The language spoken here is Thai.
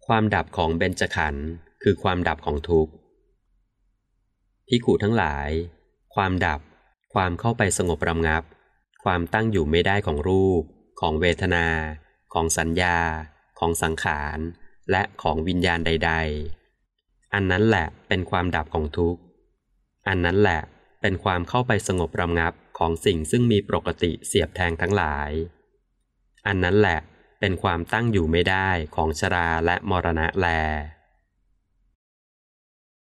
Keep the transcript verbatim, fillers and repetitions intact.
ความดับของเบญจขันธ์คือความดับของทุกข์ภิกขุทั้งหลายความดับความเข้าไปสงบระงับความตั้งอยู่ไม่ได้ของรูปของเวทนาของสัญญาของสังขารและของวิญญาณใดๆอันนั้นแหละเป็นความดับของทุกข์อันนั้นแหละเป็นความเข้าไปสงบระงับของสิ่งซึ่งมีปกติเสียบแทงทั้งหลายอันนั้นแหละเป็นความตั้งอยู่ไม่ได้ของชราและมรณะแล